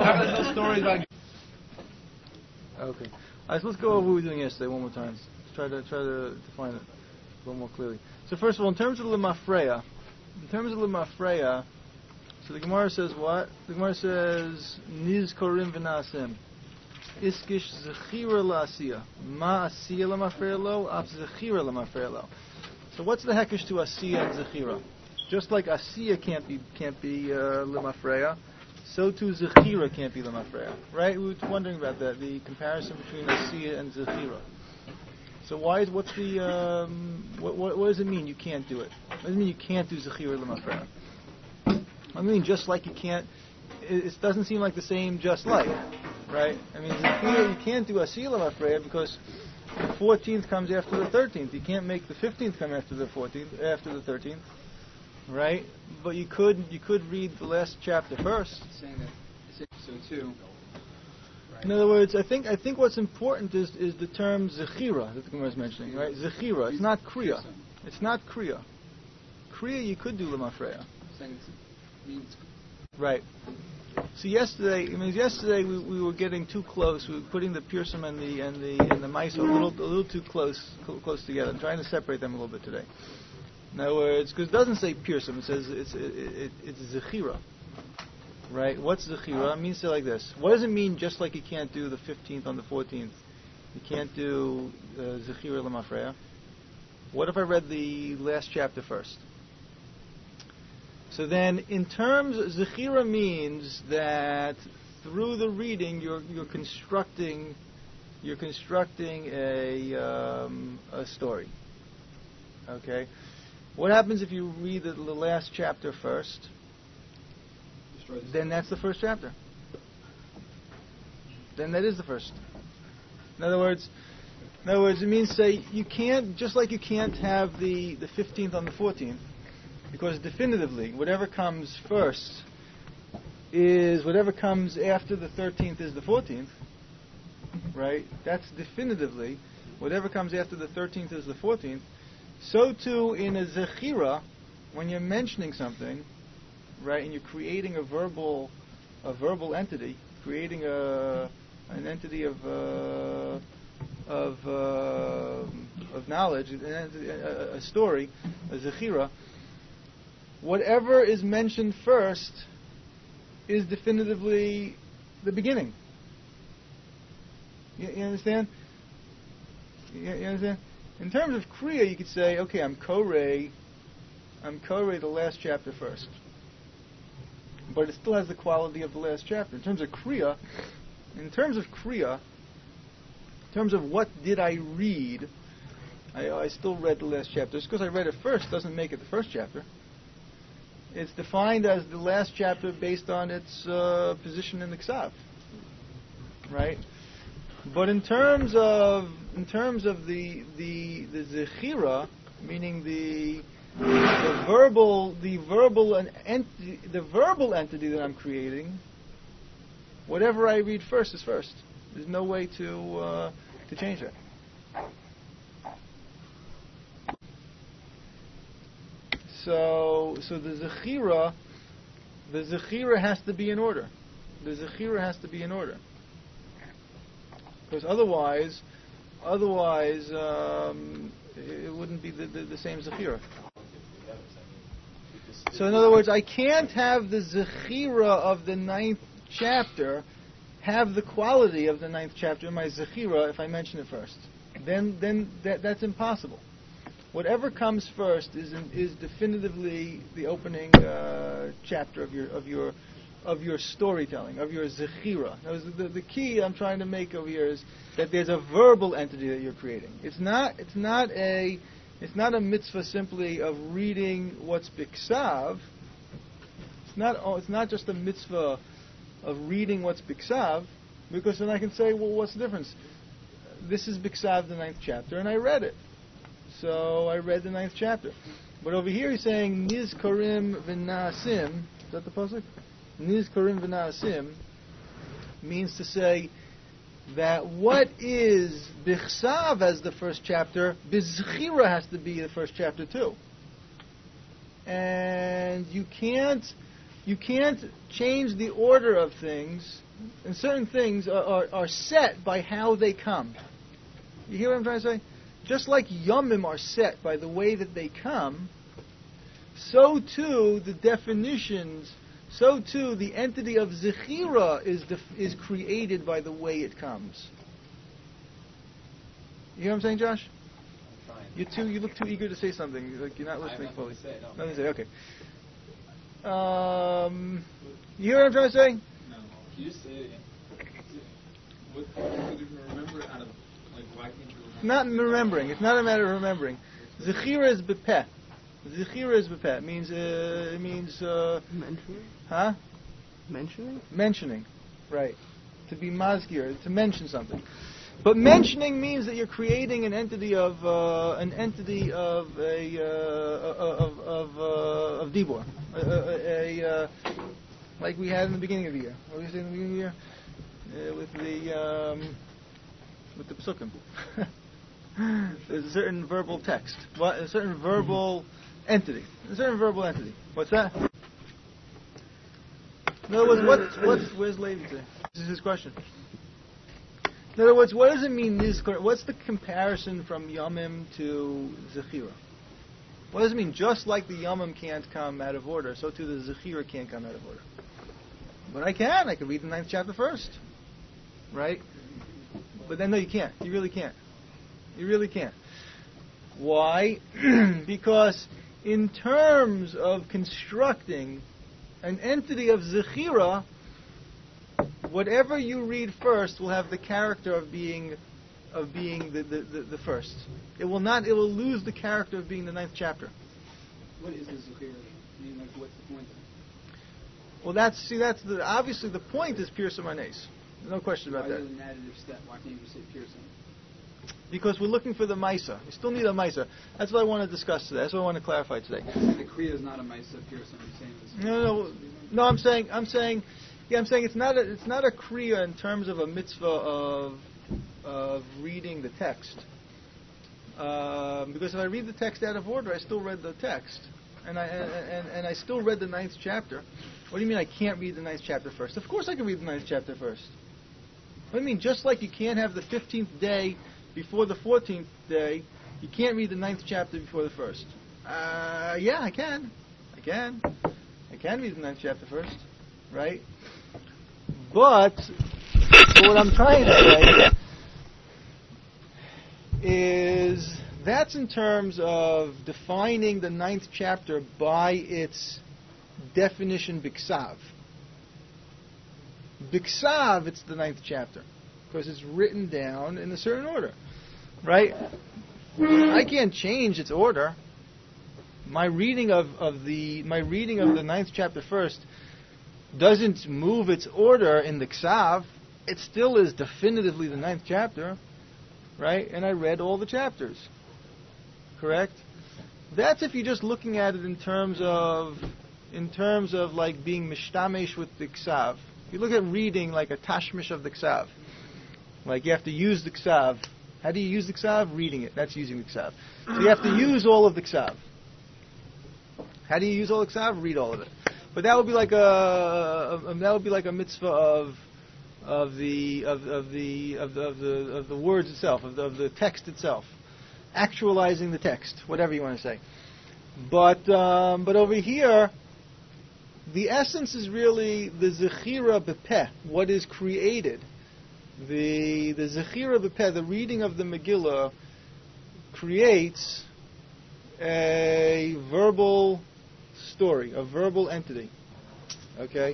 no stories about. Okay. All right, so let's go over what we were doing yesterday one more time. Let's try to define it a little more clearly. So first of all, in terms of Lemafreya, so the Gemara says what? The Gemara says Niz Korim V'Naasim Iskish Zechira La'asiyah Ma Asiyah Lemafreya Lo Af Zechira Lemafreya Lo. So what's the hekesh to Asiyah and Zechira? Just like Asiyah can't be Lemafreya, so too Zechira can't be Lemafreya. Right? We were wondering about that, the comparison between Asiyah and Zechira. So what does it mean you can't do it? What does it mean you can't do Zechira Lemafreya? I mean, just like you can't, it doesn't seem like the same just like, right? I mean, Zechira, you can't do Asiyah Lemafreya because the 14th comes after the 13th. You can't make the 15th come after the 14th, after the 13th, right? But you could read the last chapter first. Saying that so too. Right. In other words, I think what's important is the term Zechira that the Gemara is mentioning, right? Zechira. It's not Kriya. It's not Kriya. Kriya you could do Lemafreya. Saying it means. Right. So yesterday we were getting too close. We were putting the Pirsum and the Maisa a little too close together. I'm trying to separate them a little bit today. In other words, because it doesn't say Pirsum, it says it's Zechira. Right? What's Zechira? It means to like this. What does it mean? Just like you can't do the 15th on the 14th, you can't do Zechira Lemafreya. What if I read the last chapter first? So then, in terms, Zechira means that through the reading, you're constructing a story. Okay. What happens if you read the last chapter first? Then that's the first chapter. Then that is the first. In other words, it means say you can't, just like you can't have the 15th on the 14th. Because definitively, whatever comes first is whatever comes after the 13th is the 14th, right? That's definitively whatever comes after the 13th is the 14th. So too in a Zechira, when you're mentioning something, right, and you're creating a verbal entity, creating an entity of knowledge, a story, a Zechira. Whatever is mentioned first is definitively the beginning. You understand? You understand? In terms of Kriya, you could say, okay, I'm Korei the last chapter first. But it still has the quality of the last chapter. In terms of what did I read, I still read the last chapter. Just because I read it first doesn't make it the first chapter. It's defined as the last chapter based on its position in the Ksav, right? But in terms of the Zechira, meaning the verbal entity that I'm creating, whatever I read first is first. There's no way to change that. So the Zechira has to be in order. Because otherwise, it wouldn't be the same Zechira. So in other words, I can't have the Zechira of the 9th chapter have the quality of the 9th chapter in my Zechira if I mention it first. Then that's impossible. Whatever comes first is definitively the opening chapter of your storytelling, of your Zechira. The key I'm trying to make over here is that there's a verbal entity that you're creating. It's not a mitzvah simply of reading what's biksav. It's not just a mitzvah of reading what's biksav, because then I can say, well, what's the difference? This is biksav, the 9th chapter, and I read it. So I read the 9th chapter. But over here he's saying, Niz Korim V'Naasim. Is that the pasuk? Niz Korim V'Naasim means to say that what is Bichsav as the first chapter, Bizchira has to be the first chapter too. And you can't You can't change the order of things, and certain things are set by how they come. You hear what I'm trying to say? Just like Yomim are set by the way that they come, so too the definitions, so too the entity of Zechira is created by the way it comes. You hear what I'm saying, Josh? I'm trying. You look too eager to say something. Like you're not listening fully. Nothing to say, no. Nothing to say. Okay. You hear what I'm trying to say? No. Can you just say it again? What did you remember it out of, like, why can't you remember? Not remembering. It's not a matter of remembering. Zechira is bepeh. Zechira is bepeh. It means Mentioning? huh? Mentioning? Mentioning. Right. To be mazkir, to mention something. But mentioning means that you're creating an entity of dibur, like we had in the beginning of the year. What did we say in the beginning of the year? With the psukim. There's a certain verbal text. What? A certain verbal entity. A certain verbal entity. What's that? In other words, where's Levi today? This is his question. In other words, what does it mean nizkar? What's the comparison from Yomim to Zechira? What does it mean? Just like the Yomim can't come out of order, so too the Zechira can't come out of order. But I can. I can read the 9th chapter first. Right? But then no, you can't. You really can't. You really can't. Why? Because in terms of constructing an entity of Zechira, whatever you read first will have the character of being the first. It will lose the character of being the 9th chapter. What is the Zechira? I mean, like, what's the point? Well, obviously the point is Pirsum Arnes. No question about Why that. is it an additive step? Why can't you say piercing? Because we're looking for the Maisa. We still need a Maisa. That's what I want to discuss today. That's what I want to clarify today. The Kriya is not a Maisa piercing. You're saying this. No. I'm saying it's not a Kriya in terms of a mitzvah of reading the text. Because if I read the text out of order, I still read the text, and I still read the 9th chapter. What do you mean I can't read the 9th chapter first? Of course I can read the 9th chapter first. What do you mean? Just like you can't have the 15th day before the 14th day, you can't read the 9th chapter before the first. Yeah, I can. I can read the 9th chapter first, right? But what I'm trying to say is that's in terms of defining the 9th chapter by its definition biksav. Biksav, it's the 9th chapter because it's written down in a certain order, right? I can't change its order. My reading of the 9th chapter first doesn't move its order in the Ksav. It still is definitively the 9th chapter, right? And I read all the chapters, correct? That's if you're just looking at it in terms of like being mishtamesh with the Ksav. You look at reading like a tashmish of the Ksav. Like you have to use the Ksav. How do you use the Ksav? Reading it. That's using the Ksav. So you have to use all of the Ksav. How do you use all the Ksav? Read all of it. But that would be like a mitzvah of the words itself, of the text itself, actualizing the text, whatever you want to say. But over here, the essence is really the Zechira Bepeh, what is created. The Zechira Bepeh, the reading of the Megillah, creates a verbal story, a verbal entity. Okay?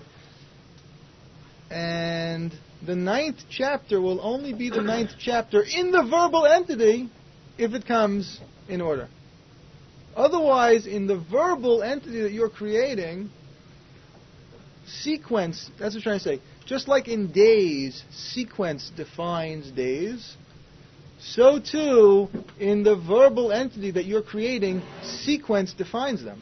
And the 9th chapter will only be the 9th chapter in the verbal entity if it comes in order. Otherwise, in the verbal entity that you're creating, sequence, that's what I'm trying to say. Just like in days, sequence defines days, so too, in the verbal entity that you're creating, sequence defines them.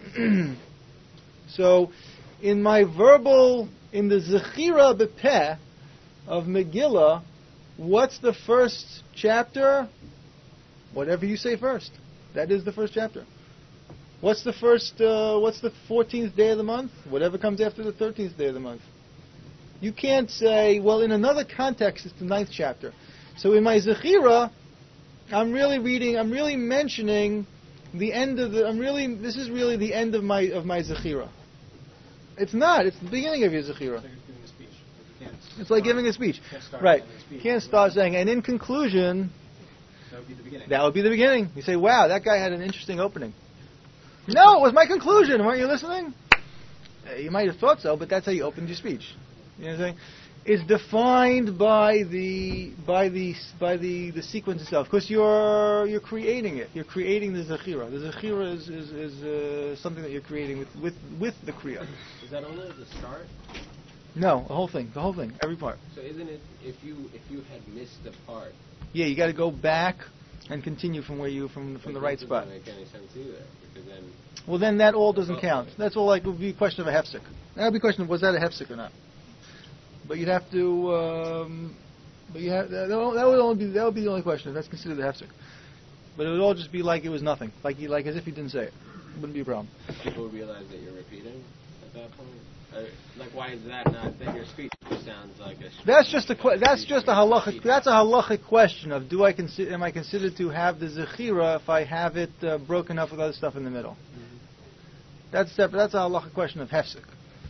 So, in the Zechira Bepeh of Megillah, what's the first chapter? Whatever you say first. That is the first chapter. What's the 14th day of the month? Whatever comes after the 13th day of the month. You can't say, well, in another context, it's the 9th chapter. So in my Zechira, I'm really mentioning the end of this is really the end of my Zechira. It's not, it's the beginning of your Zechira. It's like giving a speech. Right. You can't start saying, and in conclusion, That would be the beginning. that would be the beginning. You say, wow, that guy had an interesting opening. No, it was my conclusion. Weren't you listening? You might have thought so, but that's how you opened your speech. You know what I'm saying? It's defined by the sequence itself, because you're creating it. You're creating the Zechira. The Zechira is something that you're creating with the Kriya. Is that only the start? No, the whole thing, every part. So isn't it if you had missed a part? Yeah, you got to go back and continue from the right spot. That doesn't make any sense either, because then. Well, then that all doesn't count. That's all like would be a question of a hefsek. That would be a question of was that a hefsek or not. But you'd have to. That would be the only question if that's considered a hefsek. But it would all just be like it was nothing, like as if you didn't say it. It wouldn't be a problem. People realize that you're repeating at that point. Like, why is that not? Then your speech sounds like a. That's just a halachic. That's a halachic question of am I considered to have the zechira if I have it broken up with other stuff in the middle? Mm-hmm. That's separate. That's a halachic question of hefsek.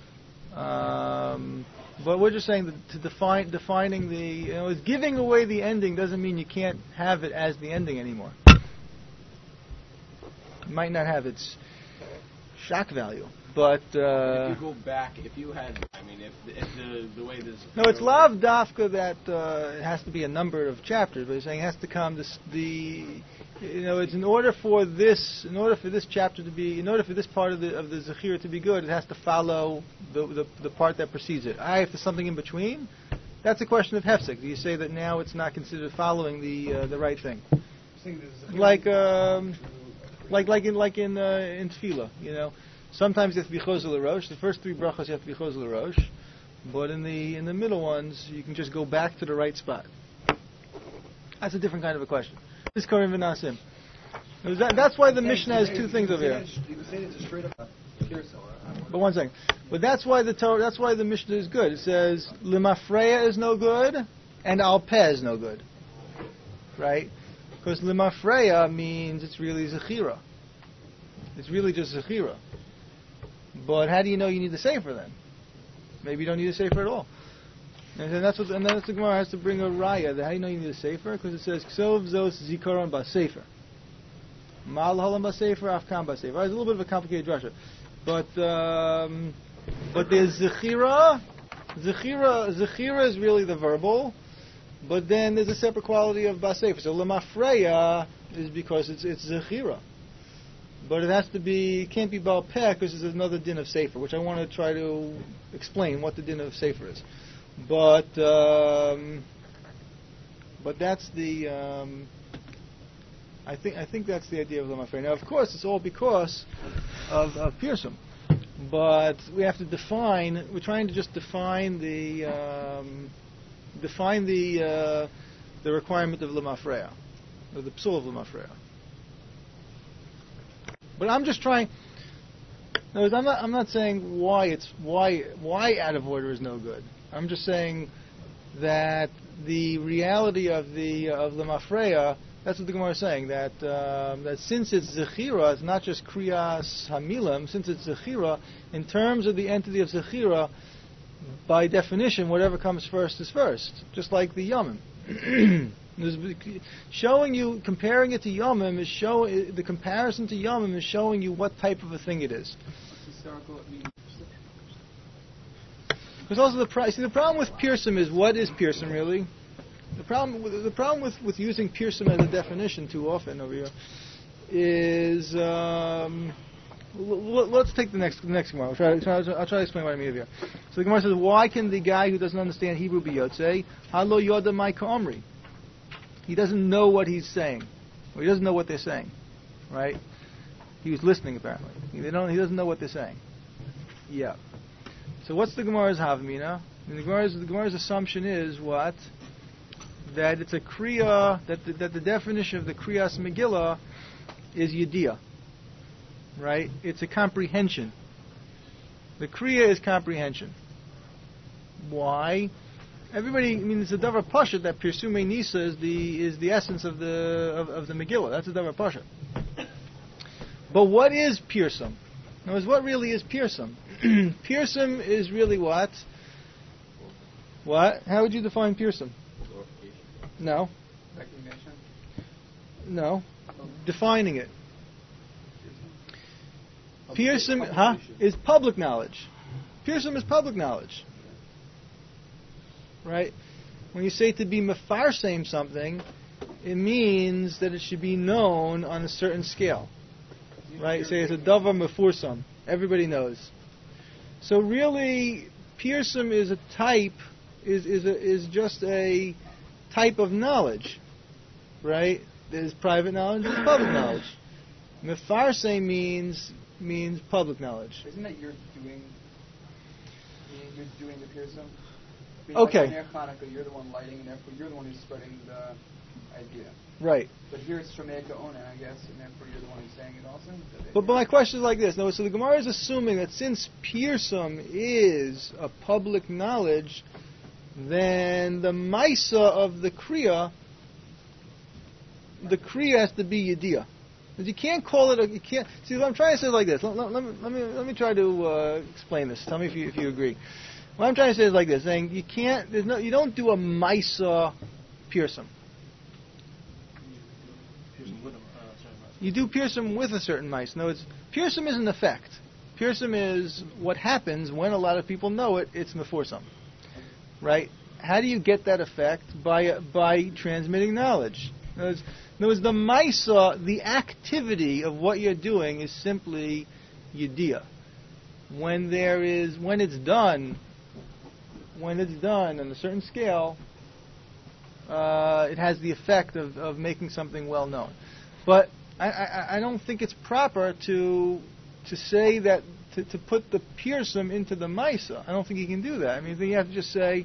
But we're just saying that to defining the giving away the ending doesn't mean you can't have it as the ending anymore. It might not have its shock value. But if you go back, if you had, if the way this. No, it's lav dafka that it has to be a number of chapters. But he's saying it has to come it's in order for this chapter to be, in order for this part of the zechira to be good, it has to follow the part that precedes it. If there's something in between, that's a question of hefsek. Do you say that now it's not considered following the right thing? Like in tefillah, Sometimes you have to be chozel l'rosh. The first 3 brachos you have to be chozel l'rosh, but in the middle ones you can just go back to the right spot. That's a different kind of a question. This Korim v'nasim. That's why the Mishnah has 2 things over here. You can say it's a straight up But one second. But that's why the Mishnah is good. It says limafreya is no good and al peh is no good, right? Because limafreya means it's really zechira. It's really just zechira. But how do you know you need the sefer then? Maybe you don't need a sefer at all. And then that's the Gemara has to bring a raya. How do you know you need a sefer? Because it says ksov zos zikaron ba sefer. Mal halam ba sefer afkan ba sefer. It's a little bit of a complicated drasha, but there's zechira. Zechira is really the verbal, but then there's a separate quality of ba sefer. So lemafreya is because it's zechira. But it can't be Baal Peh because there's another din of Sefer, which I want to try to explain what the din of Sefer is. But that's the I think that's the idea of Lamafrei. Now, of course, it's all because of Pirsum, but we have to define. We're trying to just define the requirement of Lamafrei, or the psul of Lamafrei. But I'm just trying. No, I'm not saying why out of order is no good. I'm just saying that the reality of Lamafreya. That's what the Gemara is saying. That since it's zechira, it's not just kriyas hamilim. Since it's zechira, in terms of the entity of zechira, by definition, whatever comes first is first. Just like the yomim. Comparing it to Yomim the comparison to Yomim is showing you what type of a thing it is. Because also the problem with Pirsum is, what is Pirsum really? The problem with using Pirsum as a definition too often over here is let's take the next Gemara. I'll try to explain what I mean over here. So the Gemara says, why can the guy who doesn't understand Hebrew be Yotzei? Halo Yoda Mai Ka'omri. He doesn't know what he's saying. Or he doesn't know what they're saying. Right? He was listening apparently. He doesn't know what they're saying. Yeah. So what's the Gemara's Havmina? The Gemara's assumption is what? That it's a Kriya, that the definition of the Kriyas Megillah is Yediyah. right? It's a comprehension. The Kriya is comprehension. Why? Everybody, it's a davar pasha that Pirsumei Nisa is the essence of the Megillah. That's a davar pasha. But what is Pirsum? In other words, what really is Pirsum? Pirsum is really what? What? How would you define Pirsum? No. Recognition. No. Defining it. Pirsum, is public knowledge. Pirsum is public knowledge. Right? When you say to be mefarsem something, it means that it should be known on a certain scale. Right? Say it's a davar mefursam. Everybody knows. So really, Pirsum is a type, is just a type of knowledge. Right? There's private knowledge, there's public knowledge. Mefarsem means public knowledge. Isn't that you're doing the Pirsum? Okay. Like in Hanukkah, you're the one lighting, and therefore you're the one who's spreading the idea. Right. But here it's Shomeka Ona, I guess, and therefore you're the one who's saying it also? But my question is like this. No, so the Gemara is assuming that since Pirsum is a public knowledge, then the Maisa of the Kriya has to be Yediyah. You can't call it you can't. See, what I'm trying to say is like this. Let me try to explain this. Tell me if you agree. What I'm trying to say is like this: saying you can't. You don't do a Maisa Pirsum. You do Pirsum with a certain Maisa. No, Pirsum is an effect. Pirsum is what happens when a lot of people know it. It's Mefursam, right? How do you get that effect? By transmitting knowledge. In other words, the Maisa, the activity of what you're doing is simply Yediyah. When it's done on a certain scale, it has the effect of making something well known. But I don't think it's proper to say that to put the Pirsum into the Maisa. I don't think you can do that. I mean, you have to just say.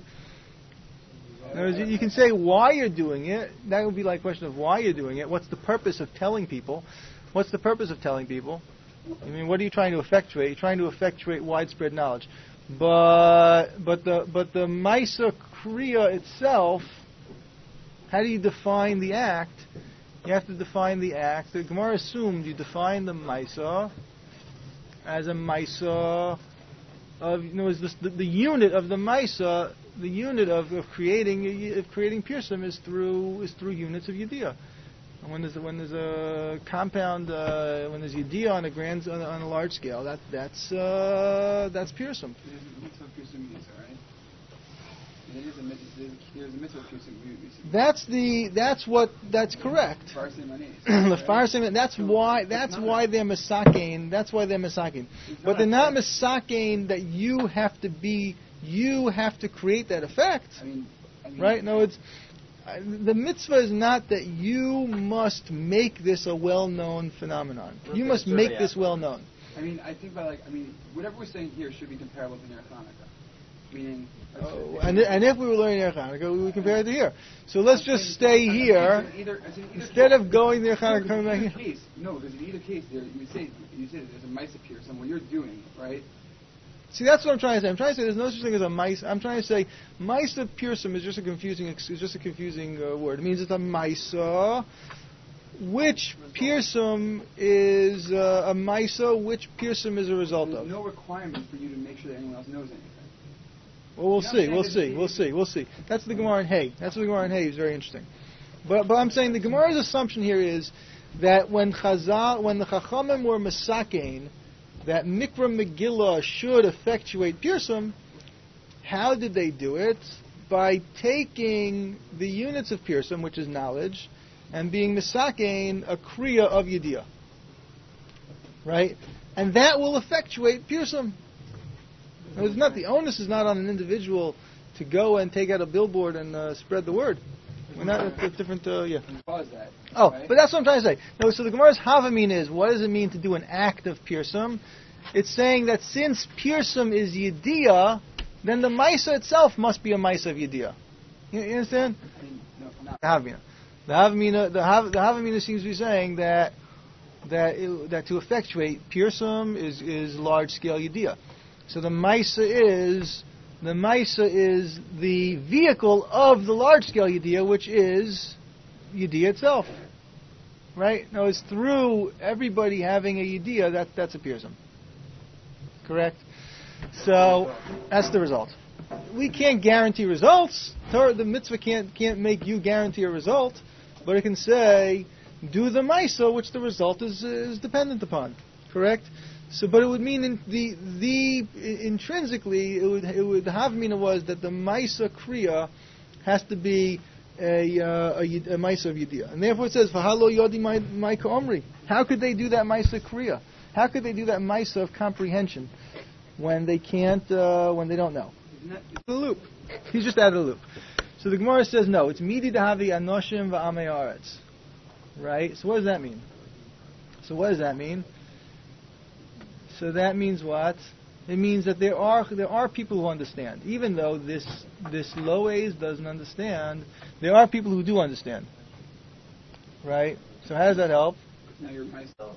In other words, you can say why you're doing it. That would be like a question of why you're doing it. What's the purpose of telling people? What's the purpose of telling people? I mean, what are you trying to effectuate? You're trying to effectuate widespread knowledge. But the Maisa Kriya itself, how do you define the act? You have to define the act. The Gemara assumed you define the Maisa as a Maisa of, the unit of the Maisa. The unit of creating Pirsum is through units of Yediyah. And when there's a compound, when there's Yediyah on a large scale, that's Pirsum. There's a mitzvah Pirsum Yisa, right? There's a mitzvah Pirsum Yisa. That's correct. That's why they're Misakein. That's why they're Misakein. But they're not Misakein that you have to create that effect. I mean, right? No, the mitzvah is not that you must make this a well-known phenomenon. You must make this well-known. I mean, I think whatever we're saying here should be comparable to Ner Hanukkah. Meaning, and if we were learning Ner Hanukkah, we would compare it to here. So let's just stay here instead of going Ner Hanukkah, coming back here. No, because in either case, you say that there's a Maisa Pirsum when you're doing it, right? See, that's what I'm trying to say. I'm trying to say there's no such thing as a Maisa. I'm trying to say Maisa Pirsum is just a confusing word. It means it's a Maisa, which Pirsum is a Maisa, which Pirsum is a result of. There's no requirement for you to make sure that anyone else knows anything. Well, we'll see. That's the Gemara in Hay. Is very interesting. But I'm saying the Gemara's assumption here is that when the Chachamim were Mesakein, that Mikra Megillah should effectuate Pirsum, how did they do it? By taking the units of Pirsum, which is knowledge, and being Mesakein, a Kriya of Yediyah. Right? And that will effectuate Pirsum. The onus is not on an individual to go and take out a billboard and spread the word. We're not a different, yeah. Cause that, oh, right? But that's what I'm trying to say. No, so the Gemara's Havamin is, what does it mean to do an act of Pirsum? It's saying that since Pirsum is Yediyah, then the Maisa itself must be a Maisa of Yediyah. You understand? No, The Havamina. The Havamina seems to be saying that that to effectuate Pirsum is large scale Yediyah. So the Maisa is the vehicle of the large scale Yediyah, which is Yediyah itself. Right? Now it's through everybody having a Yediyah that's a Pirsum. Correct? So that's the result. We can't guarantee results. The mitzvah can't make you guarantee a result, but it can say, do the Maisa, which the result is dependent upon. Correct? So, but it would mean intrinsically, the Havamina was that the Maisa Kriya has to be a Maisa of Yediyah. And therefore it says, V'halo Yodi Maika Omri. How could they do that Maisa Kriya? How could they do that Maisa of comprehension when they can't, when they don't know? The loop. He's just out of the loop. So the Gemara says, no, it's Midi Dahavi Anoshim V'amei Aretz. Right? So what does that mean? So that means what? It means that there are people who understand. Even though this Loes doesn't understand, there are people who do understand. Right? So how does that help? Now you're myself.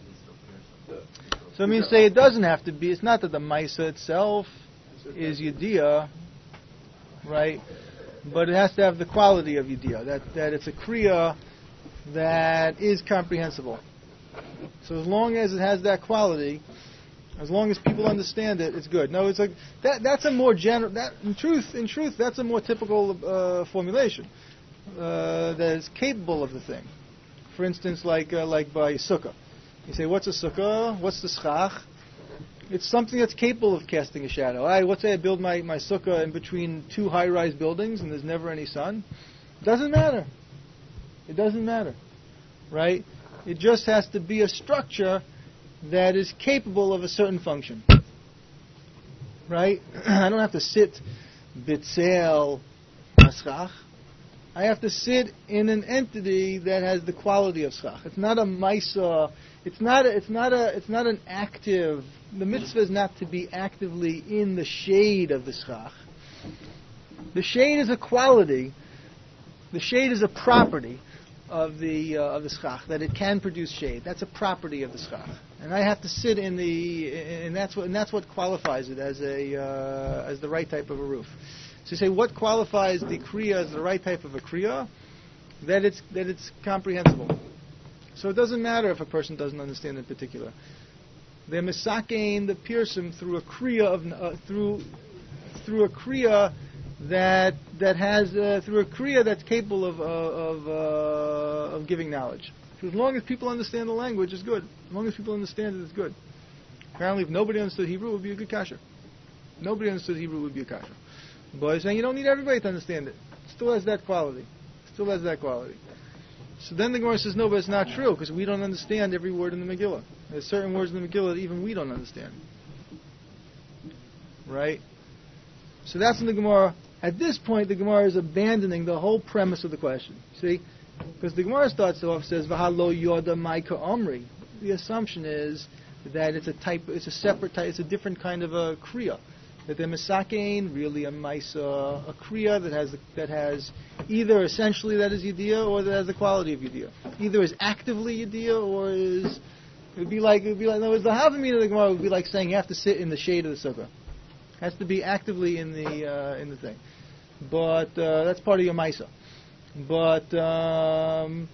So it means say it doesn't have to be. It's not that the Maisa itself is Yediyah, right? But it has to have the quality of Yediyah. That it's a Kriya that is comprehensible. So as long as it has that quality, as long as people understand it, it's good. No, it's like that's a more general. That in truth, that's a more typical formulation that is capable of the thing. For instance, like by sukkah, you say, "What's a sukkah? What's the schach?" It's something that's capable of casting a shadow. Let's say I build my sukkah in between two high-rise buildings and there's never any sun. Doesn't matter. It doesn't matter, right? It just has to be a structure that is capable of a certain function, right? I don't have to sit bitzel schach. I have to sit in an entity that has the quality of schach. It's not a maisa. It's not an active. The mitzvah is not to be actively in the shade of the schach. The shade is a quality. The shade is a property of the schach, that it can produce shade. That's a property of the schach, and I have to sit in and that's what qualifies it as the right type of a roof. So you say, what qualifies the kriya as the right type of a kriya? That it's comprehensible. So it doesn't matter if a person doesn't understand in particular. They're misakein the pirsum through a kriya through a kriya that has through a kriya that's capable of giving knowledge. So as long as people understand the language, it's good. As long as people understand it, it's good. Apparently, if nobody understood Hebrew, it would be a good kasha. Nobody understood Hebrew, it would be a kasha. But he's saying you don't need everybody to understand it. It still has that quality. So then the Gemara says, no, but it's not true, because we don't understand every word in the Megillah. There's certain words in the Megillah that even we don't understand. Right? So that's in the Gemara. At this point, the Gemara is abandoning the whole premise of the question. See? Because the Gemara starts off, says, V'halo yoda maika omri. The assumption is that it's a separate type, it's a different kind of a kriya. That the misakein, really a maisa, a kriya that has either essentially that is yediyah or that has the quality of yediyah. Either is actively yediyah or it would be like, in other words, the havamina of the Gemara would be like saying you have to sit in the shade of the sukkah. It has to be actively in the thing. But that's part of your maisa. But then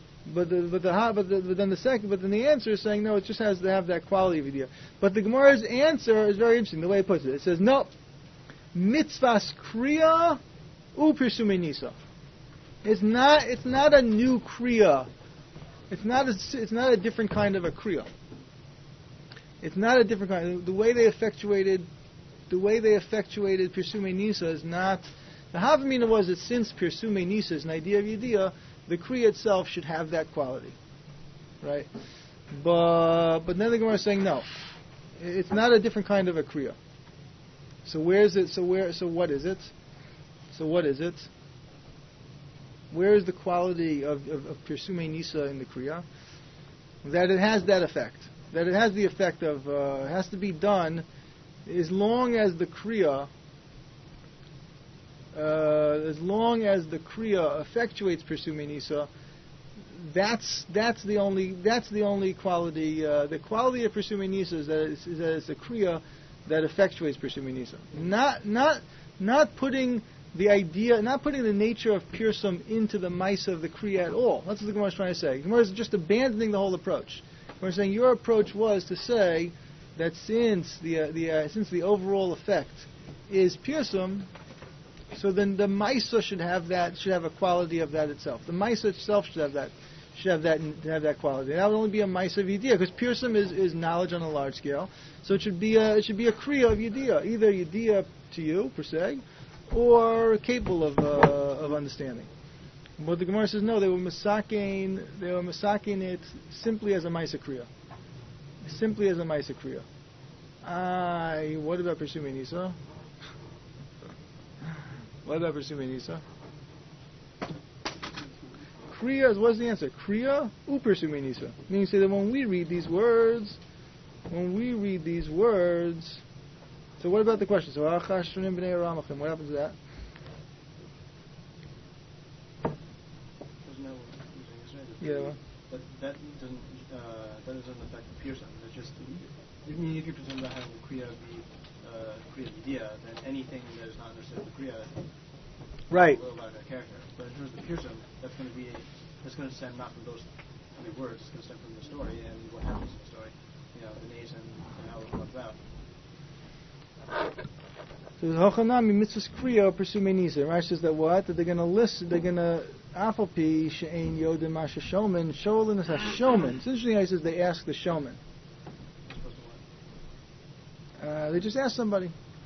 the answer is saying no, it just has to have that quality of idea. But the Gemara's answer is very interesting the way it puts it. It says no, mitzvahs kriya u pirsumei nisa. It's not a new kriya. It's not a different kind of a kriya. It's not a different kind. The way they effectuated pirsumei nisa is not. The havamina was that since pirsumei nisa is an idea of yediyah, the kriya itself should have that quality, right? But then the Gemara is saying no, it's not a different kind of a kriya. So where is it? So what is it? Where is the quality of pirsumei nisa in the kriya? That it has that effect. That it has the effect of it has to be done as long as the kriya. As long as the kriya effectuates pirsumei nisa, that's the only quality. The quality of Pirsumei Nisa is that it's a kriya that effectuates Pirsumei Nisa. Not putting the idea, not putting the nature of Pirsum into the Maisa of the kriya at all. That's what the Gemara is trying to say. The Gemara is just abandoning the whole approach. We're saying your approach was to say that since the overall effect is Pirsum, so then the Maisa should have a quality of that itself. The Maisa itself should have that quality. That would only be a Maisa of Yediyah, because Pirsum is knowledge on a large scale. So it should be a kriya of Yediyah, either Yediyah to you per se, or capable of understanding. But the Gemara says no, they were masakein it simply as a Maisa kriya. Simply as a Maisa kriya. What about Pirsumei Nisa? What about Pirsumei Nisa? Kriya, what's the answer? Kriya u Pirsumei Nisa. Meaning, say that when we read these words, so what about the question? So, what happens to that? Yeah. Well. But that doesn't affect the Pirsum. It's just if you presume that having the kriya be kriya Yediyah, then anything that is not understood in the kriya right. will about that character. But in terms of the Pirsum, that's going to stem not from those three words. It's going to stem from the story and what happens in the story. The nays and how it comes about. So Hochanami mitzvahs kriya Pirsumei Nisa. Rashi says that what? That they're going to listen. They're going to Afalpi she'ein yodim masha shomen sholin is hashomen. It's interesting how he says they ask the showman. They just ask somebody.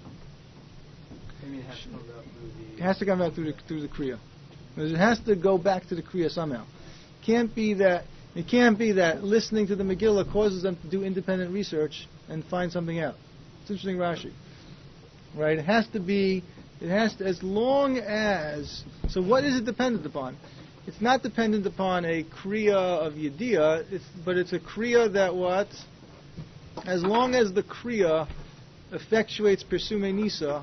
I mean, it has to come out through the. It has to come out through the kriya. It has to go back to the kriya somehow. It can't be that listening to the Megillah causes them to do independent research and find something out. It's interesting Rashi. Right? It has to, as long as, so what is it dependent upon? It's not dependent upon a kriya of Yediyah, but it's a kriya that what? As long as the kriya effectuates Pirsumei Nisa,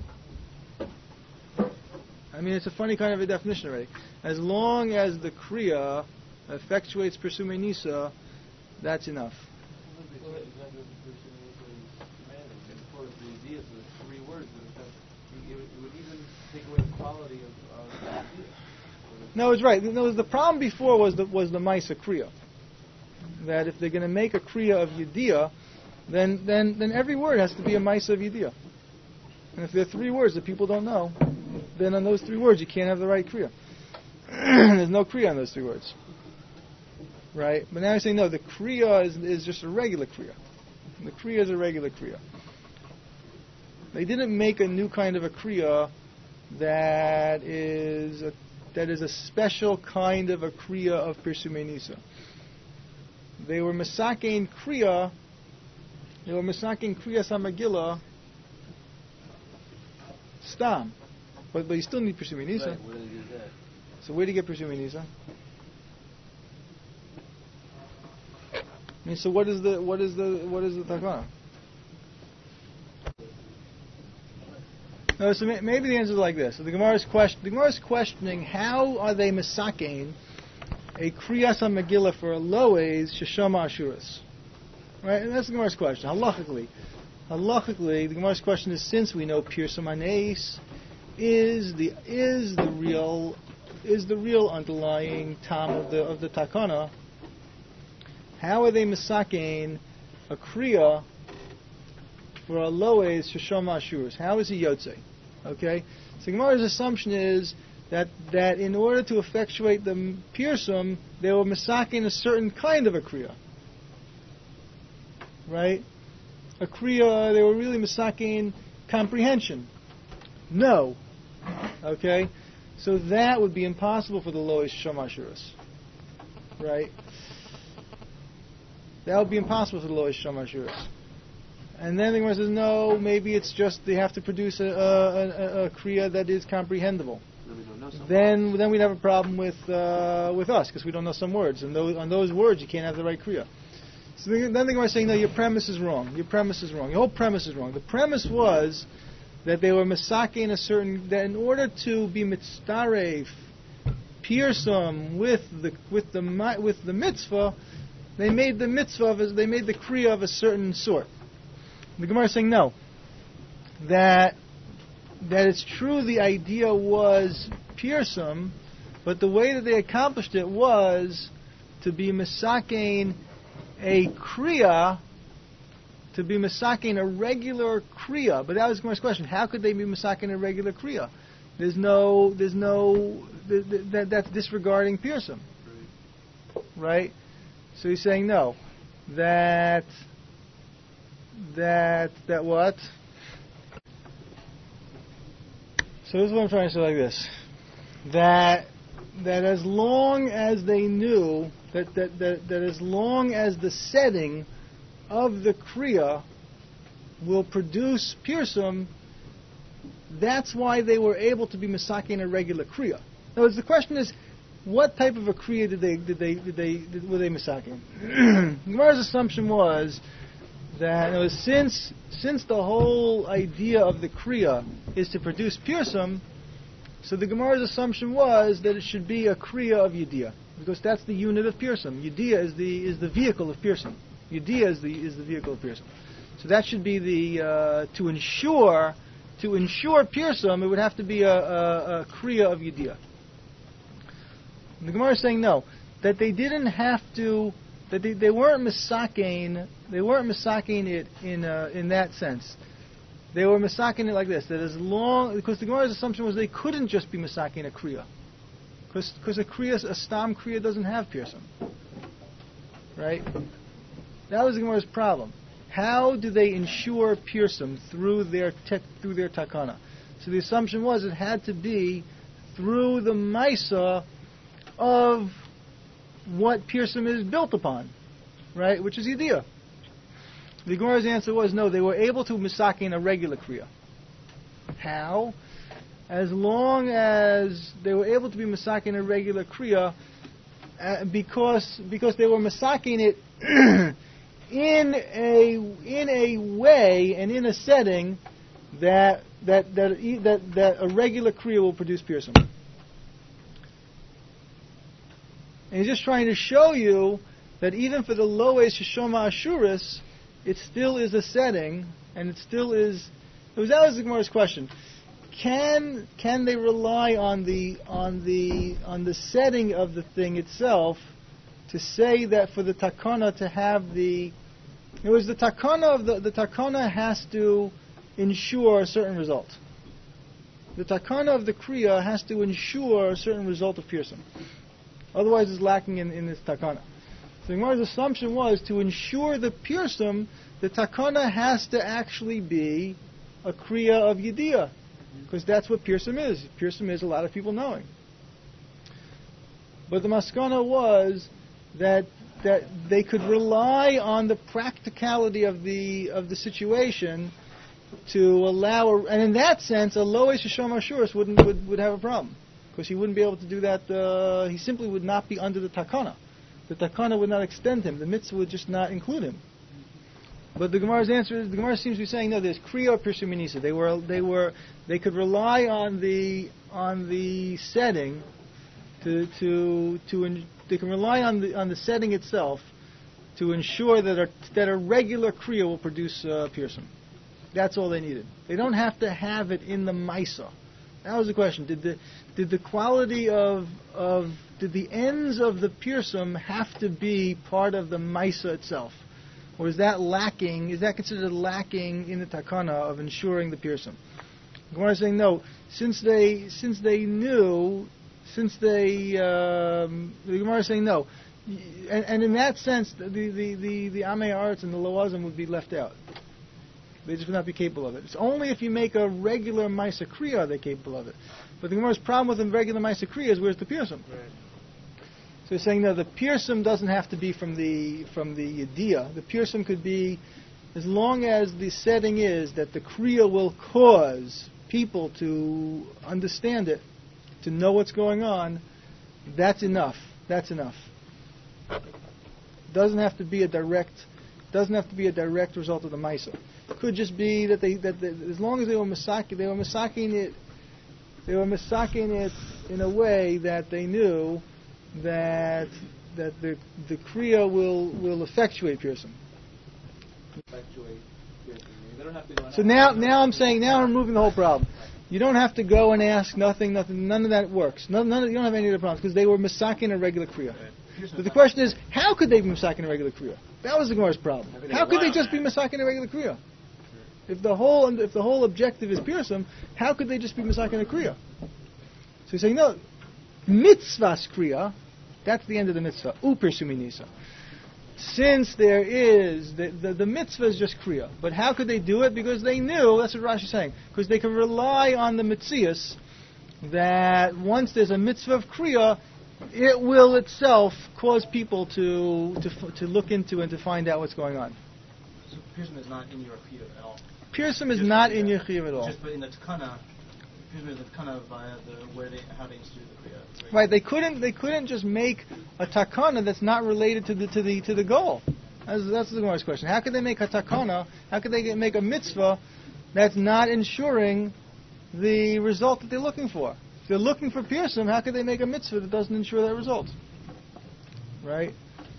I mean, it's a funny kind of a definition already. As long as the kriya effectuates Pirsumei Nisa, that's enough. No, it's right. No, the problem before was the Maisa Kriya. That if they're going to make a Kriya of Yediyah, then every word has to be a Maisa of Yediyah. And if there are three words that people don't know, then on those three words you can't have the right Kriya. There's no Kriya on those three words. Right? But now you're saying, no, the Kriya is just a regular Kriya. The Kriya is a regular Kriya. They didn't make a new kind of a Kriya that is a special kind of a Kriya of Pirsumei Nisa. They were Mesakein Kriya Samagila Stam. But you still need Pirsumei Nisa. Right, where did you get that? So where do you get Pirsumei Nisa? I mean, so what is the takana? No, so maybe the answer is like this. So the Gemara is questioning how are they misakein a kriyas Megillah for a loes sheshama ashuras, right? And that's the Gemara's question. Halachically, the Gemara's question is, since we know Pirsum Anes is the real underlying tam of the takana, how are they misakein a kriya for a loes sheshama ashuras? How is he yotze? Okay, so Gemara's assumption is that in order to effectuate the Pirsum, they were misakein a certain kind of a kriya, right? A kriya, they were really misakein comprehension. No, okay, so that would be impossible for the lois shamashuras, right? That would be impossible for the lois shamashuras. And then the Gemara says, no, maybe it's just they have to produce a kriya that is comprehensible. Then we'd have a problem with us, because we don't know some words. And on those words, you can't have the right kriya. So then the Gemara is saying, no, your premise is wrong. Your whole premise is wrong. The premise was that they were masakein a certain, that in order to be mitzdaref pirsum with the mitzvah, they made the kriya of a certain sort. The Gemara is saying no. That it's true the idea was pirsum, but the way that they accomplished it was to be misakein a kriya, to be misakein a regular kriya. But that was the Gemara's question. How could they be misakein a regular kriya? That's disregarding pirsum. Right? So he's saying no. That what? So this is what I'm trying to say like this. That as long as they knew that as long as the setting of the kriya will produce pirsum, that's why they were able to be misakein a regular kriya. In other words, the question is, what type of a kriya were they misakein? Gemara's assumption was that since the whole idea of the kriya is to produce pirsum, so the Gemara's assumption was that it should be a kriya of yediyah, because that's the unit of pirsum. Yediyah is the vehicle of pirsum. Yediyah is the vehicle of pirsum. So that should be the to ensure pirsum, it would have to be a kriya of yediyah. The Gemara is saying no, that they didn't have to, that they weren't misakein it in that sense. They were misakein it like this, that as long, because the Gemara's assumption was they couldn't just be misakein a kriya, because a stam kriya doesn't have pirsum, right? That was the Gemara's problem. How do they ensure pirsum through their takana? So the assumption was it had to be through the maisa of what pirsum is built upon, right? Which is yediyah. The Gemara's answer was no, they were able to misakein a regular kriya. How? As long as they were able to be misakein a regular kriya, because they were misakein it in a way and in a setting that a regular kriya will produce pirsum. And he's just trying to show you that even for the loes sheshoma ashuris, it still is a setting, and it still is. That was the Gemara's question. Can they rely on the setting of the thing itself to say that for the takana to have the? It was the takana the takana has to ensure a certain result. The takana of the kriya has to ensure a certain result of pirsum. Otherwise, it's lacking in this takana. So the Gemara's assumption was to ensure the pirsum, the takana has to actually be a kriya of yediyah, because that's what pirsum is. Pirsum is a lot of people knowing. But the maskana was that they could rely on the practicality of the situation to allow, and in that sense, a loes sheshoma ashuris would have a problem. Because he wouldn't be able to do that. He simply would not be under the takana. The takana would not extend him. The mitzvah would just not include him. But the Gemara's answer is, the Gemara seems to be saying no. There's kriya pirsum minisa. They could rely on the setting they can rely on the setting itself to ensure that a regular kriya will produce pirsum. That's all they needed. They don't have to have it in the maisa. That was the question. Did the quality did the ends of the pirsum have to be part of the maisa itself? Or is that lacking, is that considered lacking in the takana of ensuring the pirsum? The Gemara is saying no. The Gemara is saying no. And in that sense, the Amei Arts and the Loazim would be left out. They just would not be capable of it. It's only if you make a regular Maisa Kriya are they capable of it. But the Gemara's problem with a regular Maisa Kriya is where's the Pirsum? Right. So he's saying no, the Pirsum doesn't have to be from the Yediyah. The Pirsum could be, as long as the setting is that the Kriya will cause people to understand it, to know what's going on, that's enough. That's enough. Doesn't have to be a direct result of the Maisa. It could just be that as long as they were masaking it, They were misakin it in a way that they knew that the kriya will effectuate piercing. Effectuate. They don't have to go. So now I'm removing the whole problem. You don't have to go and ask nothing, none of that works. You don't have any of the problems because they were misakin a regular kriya. But the question is, how could they be misakin a regular kriya? That was the Gemara's problem. How could they just be misakin a regular kriya? If the whole objective is pirsum, how could they just be misakin a kriya? So he's saying no, mitzvah's kriya. That's the end of the mitzvah. Upirsumi nisa. Since there is the mitzvah is just kriya, but how could they do it? Because they knew. That's what Rashi is saying. Because they could rely on the mitzias that once there's a mitzvah of kriya, it will itself cause people to look into and to find out what's going on. So Pirsum is not in your chiyuv at all. Pirsum is not in your chiyuv at all. Just but in the Takana, Pirsum is the Takana via how they institute the kriya. Right? They couldn't just make a takana that's not related to the goal. That's the Gemara's question. How could they make a takana? How could they make a mitzvah that's not ensuring the result that they're looking for? If they're looking for pirsum, how could they make a mitzvah that doesn't ensure that result? Right?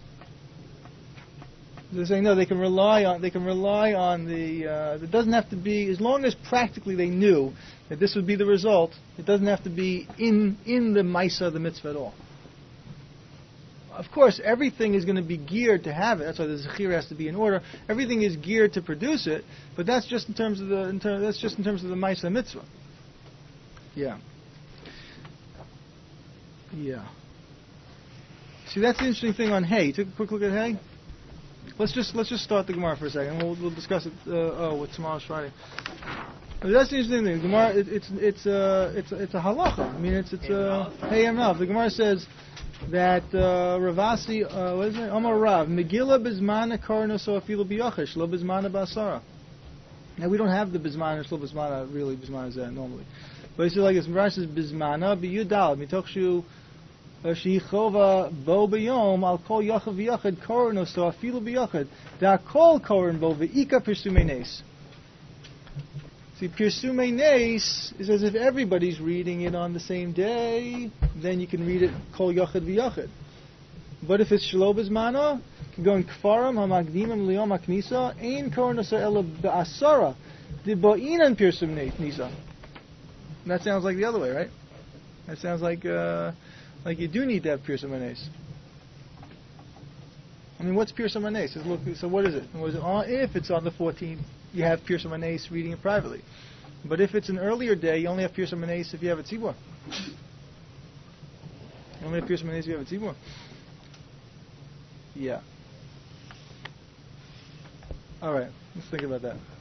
They're saying no. They can rely on the. It doesn't have to be, as long as practically they knew that this would be the result. It doesn't have to be in the Maisa of the mitzvah at all. Of course, everything is going to be geared to have it. That's why the zechira has to be in order. Everything is geared to produce it, but that's just in terms of the Maisa mitzvah. Yeah. Yeah. See, that's the interesting thing on hay. Take a quick look at hay. Let's just start the Gemara for a second. We'll discuss it. With tomorrow's Friday. But that's the interesting thing. The Gemara, it's a halacha. I mean, it's a hey Rav. The Gemara says that Ravasi, what is it? Amar Rav Megillah bizmana karno so afilu biyachish lo bizmana basara. Now we don't have the bizmana shlo bizmana really bizmana is that normally, but he says like this. Rav says bizmana biyudal mitochshu. Sheichova bo b'yom al kol yachad v'yachad korno so afilu b'yachad da kol korn bo v'ika pirsumei nes. See, pirsumei nes is as if everybody's reading it on the same day. Then you can read it kol yachad v'yachad. But if it's shlo b'zmana, you can go in kfarim hamagdimim liyom haknisa ein korno so ela b'asara di bo'inan pirsumei nisa. That sounds like the other way, right? That sounds like you do need to have pirsum hanes. I mean, what's pirsum hanes? So what is it? If it's on the 14th, you have pirsum hanes reading it privately. But if it's an earlier day, you only have pirsum hanes if you have a tzibur. You only have pirsum hanes if you have a tzibur. Yeah. All right. Let's think about that.